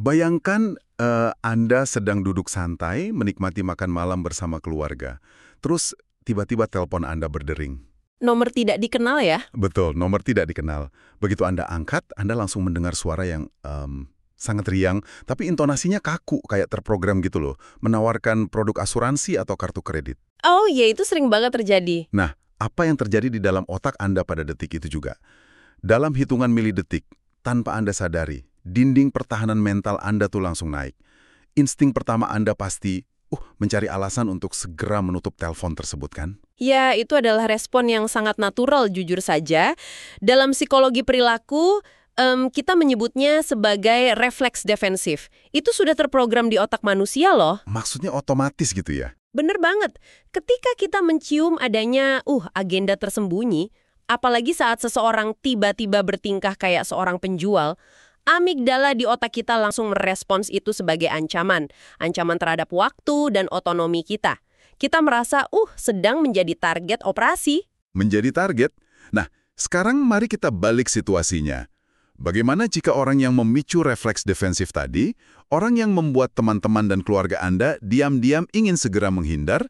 Bayangkan Anda sedang duduk santai, menikmati makan malam bersama keluarga. Terus tiba-tiba telepon Anda berdering. Nomor tidak dikenal ya? Betul, nomor tidak dikenal. Begitu Anda angkat, Anda langsung mendengar suara yang sangat riang, tapi intonasinya kaku, kayak terprogram gitu loh. Menawarkan produk asuransi atau kartu kredit. Oh iya, itu sering banget terjadi. Nah, apa yang terjadi di dalam otak Anda pada detik itu juga? Dalam hitungan milidetik, tanpa Anda sadari, dinding pertahanan mental Anda tuh langsung naik. Insting pertama Anda pasti, mencari alasan untuk segera menutup telepon tersebut kan? Ya, itu adalah respon yang sangat natural, jujur saja. Dalam psikologi perilaku, kita menyebutnya sebagai refleks defensif. Itu sudah terprogram di otak manusia loh. Maksudnya otomatis gitu ya? Bener banget. Ketika kita mencium adanya agenda tersembunyi, apalagi saat seseorang tiba-tiba bertingkah kayak seorang penjual, amigdala di otak kita langsung merespons itu sebagai ancaman. Ancaman terhadap waktu dan otonomi kita. Kita merasa, sedang menjadi target operasi. Menjadi target? Nah, sekarang mari kita balik situasinya. Bagaimana jika orang yang memicu refleks defensif tadi, orang yang membuat teman-teman dan keluarga Anda diam-diam ingin segera menghindar,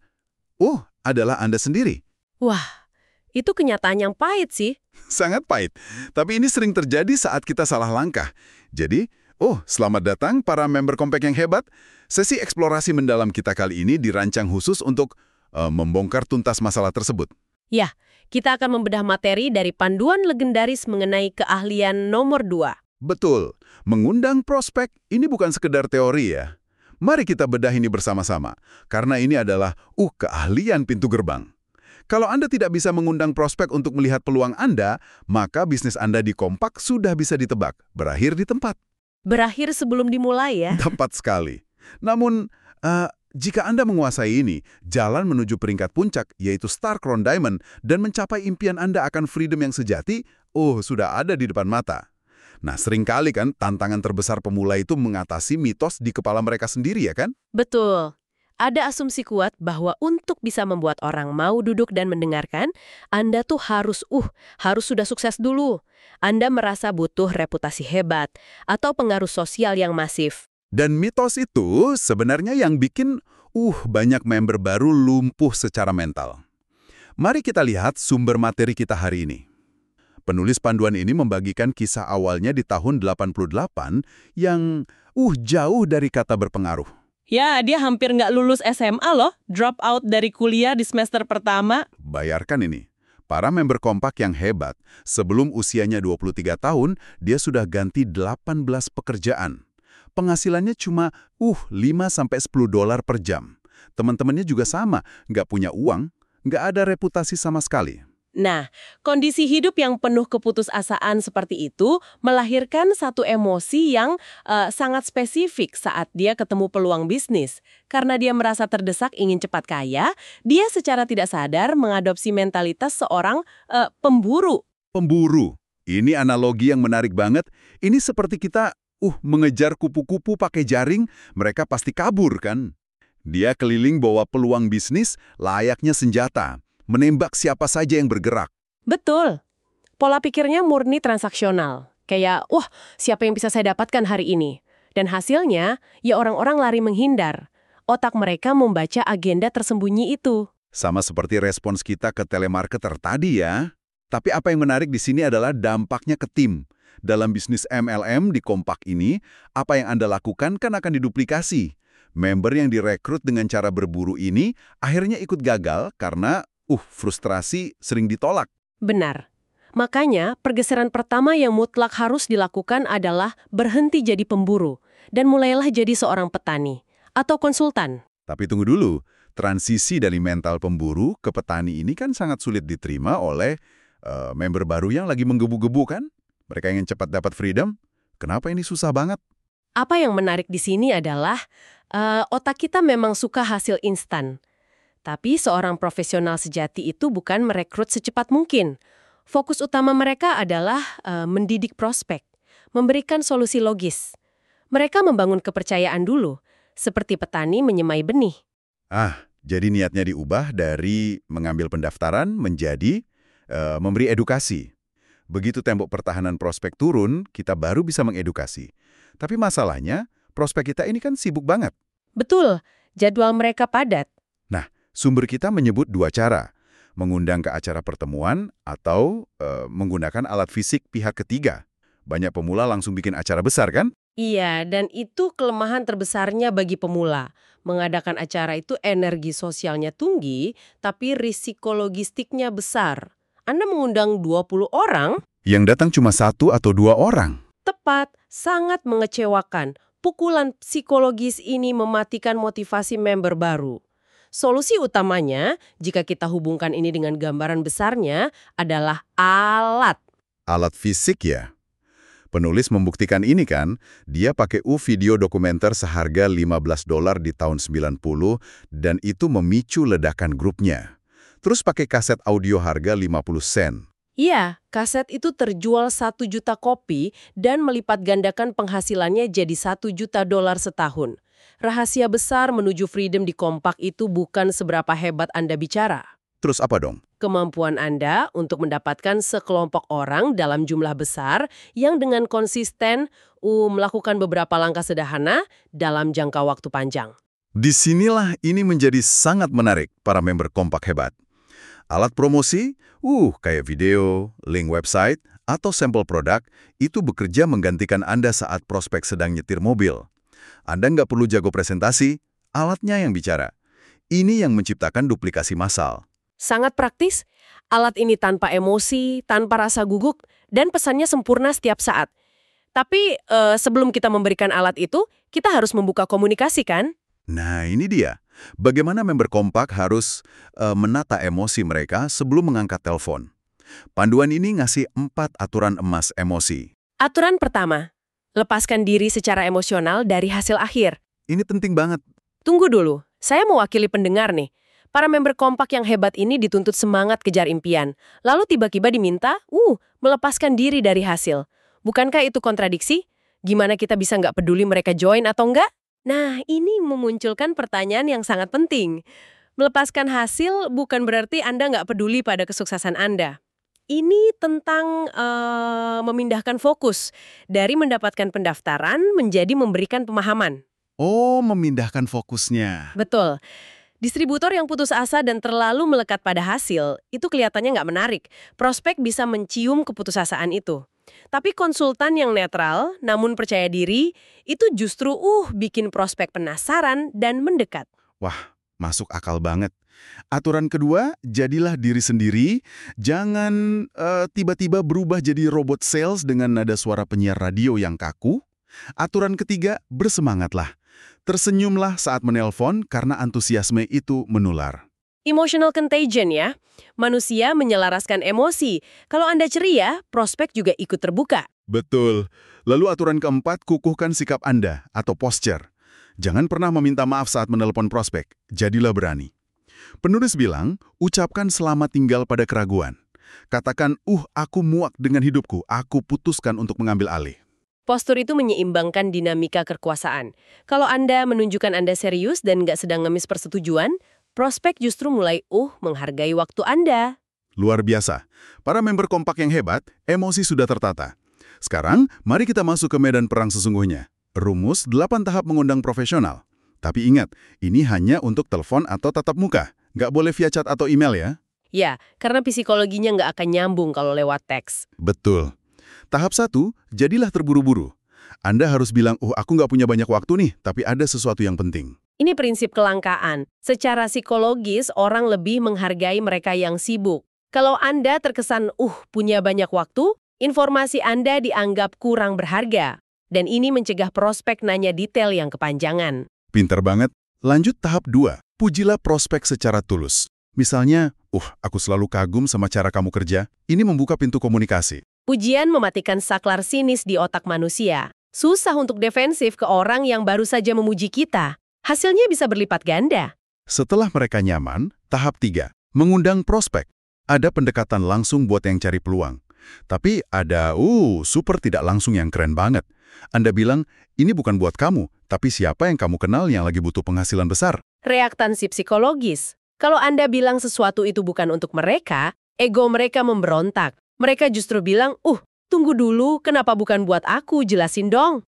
adalah Anda sendiri? Wah, itu kenyataan yang pahit sih. Sangat pahit. Tapi ini sering terjadi saat kita salah langkah. Jadi, selamat datang para member Kompak yang hebat. Sesi eksplorasi mendalam kita kali ini dirancang khusus untuk membongkar tuntas masalah tersebut. Ya, kita akan membedah materi dari panduan legendaris mengenai keahlian nomor 2. Betul. Mengundang prospek ini bukan sekedar teori ya. Mari kita bedah ini bersama-sama. Karena ini adalah keahlian pintu gerbang. Kalau Anda tidak bisa mengundang prospek untuk melihat peluang Anda, maka bisnis Anda di Kompak sudah bisa ditebak. Berakhir di tempat. Berakhir sebelum dimulai ya? Tepat sekali. Namun, jika Anda menguasai ini, jalan menuju peringkat puncak, yaitu Star Crown Diamond, dan mencapai impian Anda akan freedom yang sejati, sudah ada di depan mata. Nah, seringkali kan tantangan terbesar pemula itu mengatasi mitos di kepala mereka sendiri ya kan? Betul. Ada asumsi kuat bahwa untuk bisa membuat orang mau duduk dan mendengarkan, Anda tuh harus sudah sukses dulu. Anda merasa butuh reputasi hebat atau pengaruh sosial yang masif. Dan mitos itu sebenarnya yang bikin banyak member baru lumpuh secara mental. Mari kita lihat sumber materi kita hari ini. Penulis panduan ini membagikan kisah awalnya di tahun 88 yang jauh dari kata berpengaruh. Ya, dia hampir nggak lulus SMA loh, drop out dari kuliah di semester pertama. Bayarkan ini, para member Kompak yang hebat, sebelum usianya 23 tahun, dia sudah ganti 18 pekerjaan. Penghasilannya cuma $5–10 per jam. Teman-temannya juga sama, nggak punya uang, nggak ada reputasi sama sekali. Nah, kondisi hidup yang penuh keputusasaan seperti itu melahirkan satu emosi yang sangat spesifik saat dia ketemu peluang bisnis. Karena dia merasa terdesak ingin cepat kaya, dia secara tidak sadar mengadopsi mentalitas seorang pemburu. Pemburu. Ini analogi yang menarik banget. Ini seperti kita mengejar kupu-kupu pakai jaring, mereka pasti kabur kan? Dia keliling bawa peluang bisnis layaknya senjata. Menembak siapa saja yang bergerak. Betul. Pola pikirnya murni transaksional. Kayak, siapa yang bisa saya dapatkan hari ini? Dan hasilnya, ya orang-orang lari menghindar. Otak mereka membaca agenda tersembunyi itu. Sama seperti respons kita ke telemarketer tadi ya. Tapi apa yang menarik di sini adalah dampaknya ke tim. Dalam bisnis MLM di Kompak ini, apa yang Anda lakukan kan akan diduplikasi. Member yang direkrut dengan cara berburu ini akhirnya ikut gagal karena frustrasi sering ditolak. Benar. Makanya, pergeseran pertama yang mutlak harus dilakukan adalah berhenti jadi pemburu dan mulailah jadi seorang petani atau konsultan. Tapi tunggu dulu, transisi dari mental pemburu ke petani ini kan sangat sulit diterima oleh member baru yang lagi menggebu-gebu kan? Mereka ingin cepat dapat freedom. Kenapa ini susah banget? Apa yang menarik di sini adalah otak kita memang suka hasil instan. Tapi seorang profesional sejati itu bukan merekrut secepat mungkin. Fokus utama mereka adalah mendidik prospek, memberikan solusi logis. Mereka membangun kepercayaan dulu, seperti petani menyemai benih. Jadi niatnya diubah dari mengambil pendaftaran menjadi memberi edukasi. Begitu tembok pertahanan prospek turun, kita baru bisa mengedukasi. Tapi masalahnya, Prospek kita ini kan sibuk banget. Betul, jadwal mereka padat. Nah, sumber kita menyebut dua cara. Mengundang ke acara pertemuan atau menggunakan alat fisik pihak ketiga. Banyak pemula langsung bikin acara besar kan? Iya, dan itu kelemahan terbesarnya bagi pemula. Mengadakan acara itu energi sosialnya tinggi, tapi risiko logistiknya besar. Anda mengundang 20 orang? Yang datang cuma 1 atau 2 orang. Tepat, sangat mengecewakan. Pukulan psikologis ini mematikan motivasi member baru. Solusi utamanya, jika kita hubungkan ini dengan gambaran besarnya, adalah alat. Alat fisik ya? Penulis membuktikan ini kan, dia pakai video dokumenter seharga $15 di tahun 90 dan itu memicu ledakan grupnya. Terus pakai kaset audio harga 50 sen. Iya, kaset itu terjual 1 juta kopi dan melipat gandakan penghasilannya jadi $1 juta setahun. Rahasia besar menuju freedom di Kompak itu bukan seberapa hebat Anda bicara. Terus apa dong? Kemampuan Anda untuk mendapatkan sekelompok orang dalam jumlah besar yang dengan konsisten melakukan beberapa langkah sederhana dalam jangka waktu panjang. Disinilah ini menjadi sangat menarik para member Kompak hebat. Alat promosi, kayak video, link website, atau sampel produk, itu bekerja menggantikan Anda saat prospek sedang nyetir mobil. Anda nggak perlu jago presentasi, alatnya yang bicara. Ini yang menciptakan duplikasi massal. Sangat praktis, alat ini tanpa emosi, tanpa rasa guguk, dan pesannya sempurna setiap saat. Tapi sebelum kita memberikan alat itu, kita harus membuka komunikasi kan? Nah, ini dia. Bagaimana member Kompak harus menata emosi mereka sebelum mengangkat telepon. Panduan ini ngasih 4 aturan emas emosi. Aturan pertama, lepaskan diri secara emosional dari hasil akhir. Ini penting banget. Tunggu dulu, saya mewakili pendengar nih. Para member Kompak yang hebat ini dituntut semangat kejar impian. Lalu tiba-tiba diminta, melepaskan diri dari hasil. Bukankah itu kontradiksi? Gimana kita bisa nggak peduli mereka join atau enggak? Nah, ini memunculkan pertanyaan yang sangat penting. Melepaskan hasil bukan berarti Anda nggak peduli pada kesuksesan Anda. Ini tentang memindahkan fokus dari mendapatkan pendaftaran menjadi memberikan pemahaman. Oh, memindahkan fokusnya. Betul. Distributor yang putus asa dan terlalu melekat pada hasil, itu kelihatannya nggak menarik. Prospek bisa mencium keputusasaan itu. Tapi konsultan yang netral, namun percaya diri, itu justru bikin prospek penasaran dan mendekat. Wah, masuk akal banget. Aturan kedua, jadilah diri sendiri. Jangan tiba-tiba berubah jadi robot sales dengan nada suara penyiar radio yang kaku. Aturan ketiga, bersemangatlah. Tersenyumlah saat menelpon karena antusiasme itu menular. Emotional contagion ya. Manusia menyelaraskan emosi. Kalau Anda ceria, prospek juga ikut terbuka. Betul. Lalu aturan keempat, kukuhkan sikap Anda atau posture. Jangan pernah meminta maaf saat menelpon prospek. Jadilah berani. Penulis bilang, ucapkan selamat tinggal pada keraguan. Katakan, aku muak dengan hidupku. Aku putuskan untuk mengambil alih. Postur itu menyeimbangkan dinamika kekuasaan. Kalau Anda menunjukkan Anda serius dan nggak sedang ngemis persetujuan, prospek justru mulai menghargai waktu Anda. Luar biasa. Para member Kompak yang hebat, emosi sudah tertata. Sekarang, mari kita masuk ke medan perang sesungguhnya. Rumus 8 tahap mengundang profesional. Tapi ingat, ini hanya untuk telepon atau tatap muka. Nggak boleh via chat atau email ya. Ya, karena psikologinya nggak akan nyambung kalau lewat teks. Betul. Tahap 1, jadilah terburu-buru. Anda harus bilang, aku nggak punya banyak waktu nih, tapi ada sesuatu yang penting. Ini prinsip kelangkaan. Secara psikologis, orang lebih menghargai mereka yang sibuk. Kalau Anda terkesan, punya banyak waktu, informasi Anda dianggap kurang berharga. Dan ini mencegah prospek nanya detail yang kepanjangan. Pinter banget. Lanjut tahap 2, pujilah prospek secara tulus. Misalnya, aku selalu kagum sama cara kamu kerja. Ini membuka pintu komunikasi. Pujian mematikan saklar sinis di otak manusia. Susah untuk defensif ke orang yang baru saja memuji kita. Hasilnya bisa berlipat ganda. Setelah mereka nyaman, tahap 3, mengundang prospek. Ada pendekatan langsung buat yang cari peluang. Tapi ada, super tidak langsung yang keren banget. Anda bilang, ini bukan buat kamu, tapi siapa yang kamu kenal yang lagi butuh penghasilan besar? Reaktansi psikologis. Kalau Anda bilang sesuatu itu bukan untuk mereka, ego mereka memberontak. Mereka justru bilang, tunggu dulu, kenapa bukan buat aku, jelasin dong.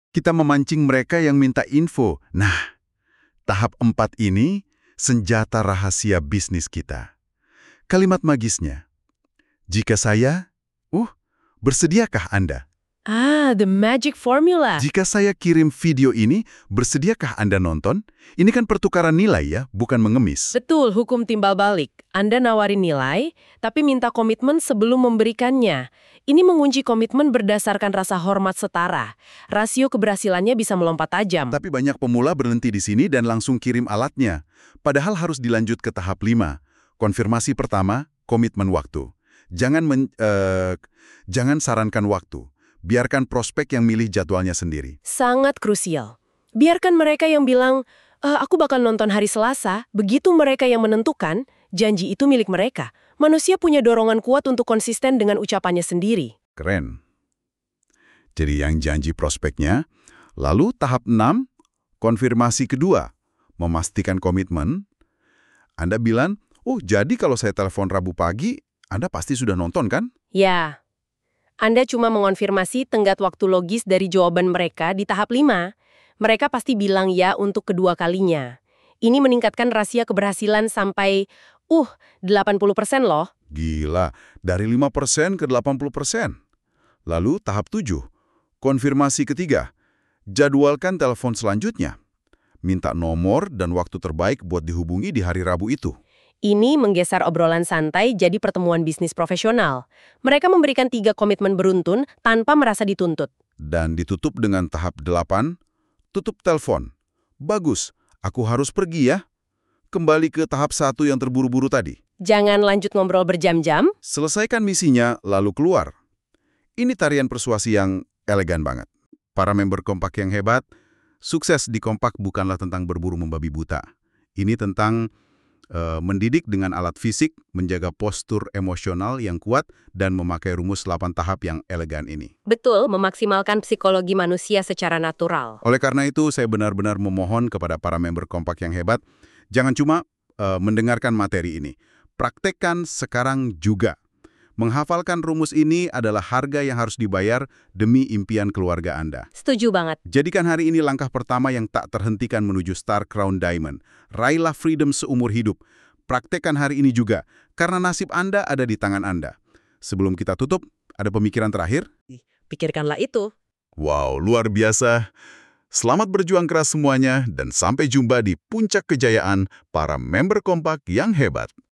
Kita memancing mereka yang minta info. Nah, tahap 4 ini senjata rahasia bisnis kita. Kalimat magisnya, jika saya, bersediakah Anda? The magic formula. Jika saya kirim video ini, bersediakah Anda nonton? Ini kan pertukaran nilai ya, bukan mengemis. Betul, hukum timbal balik. Anda nawarin nilai, tapi minta komitmen sebelum memberikannya. Ini mengunci komitmen berdasarkan rasa hormat setara. Rasio keberhasilannya bisa melompat tajam. Tapi banyak pemula berhenti di sini dan langsung kirim alatnya. Padahal harus dilanjut ke tahap 5. Konfirmasi pertama, komitmen waktu. Jangan sarankan waktu. Biarkan prospek yang milih jadwalnya sendiri. Sangat krusial. Biarkan mereka yang bilang, aku bakal nonton hari Selasa. Begitu mereka yang menentukan, janji itu milik mereka. Manusia punya dorongan kuat untuk konsisten dengan ucapannya sendiri. Keren. Jadi yang janji prospeknya. Lalu tahap 6, konfirmasi kedua. Memastikan komitmen. Anda bilang, jadi kalau saya telepon Rabu pagi, Anda pasti sudah nonton kan? Ya. Anda cuma mengonfirmasi tenggat waktu logis dari jawaban mereka di tahap 5. Mereka pasti bilang ya untuk kedua kalinya. Ini meningkatkan rasio keberhasilan sampai 80% loh. Gila, dari 5% ke 80%. Lalu tahap 7, konfirmasi ketiga. Jadwalkan telepon selanjutnya. Minta nomor dan waktu terbaik buat dihubungi di hari Rabu itu. Ini menggeser obrolan santai jadi pertemuan bisnis profesional. Mereka memberikan 3 komitmen beruntun tanpa merasa dituntut. Dan ditutup dengan tahap 8, tutup telepon. Bagus, aku harus pergi ya. Kembali ke tahap 1 yang terburu-buru tadi. Jangan lanjut ngobrol berjam-jam. Selesaikan misinya, lalu keluar. Ini tarian persuasi yang elegan banget. Para member Kompak yang hebat, sukses di Kompak bukanlah tentang berburu membabi buta. Ini tentang mendidik dengan alat fisik, menjaga postur emosional yang kuat, dan memakai rumus 8 tahap yang elegan ini. Betul, memaksimalkan psikologi manusia secara natural. Oleh karena itu, saya benar-benar memohon kepada para member Kompak yang hebat, jangan cuma mendengarkan materi ini. Praktekkan sekarang juga. Menghafalkan rumus ini adalah harga yang harus dibayar demi impian keluarga Anda. Setuju banget. Jadikan hari ini langkah pertama yang tak terhentikan menuju Star Crown Diamond. Raihlah freedom seumur hidup. Praktekkan hari ini juga, karena nasib Anda ada di tangan Anda. Sebelum kita tutup, ada pemikiran terakhir? Pikirkanlah itu. Wow, luar biasa. Selamat berjuang keras semuanya, dan sampai jumpa di puncak kejayaan para member Kompak yang hebat.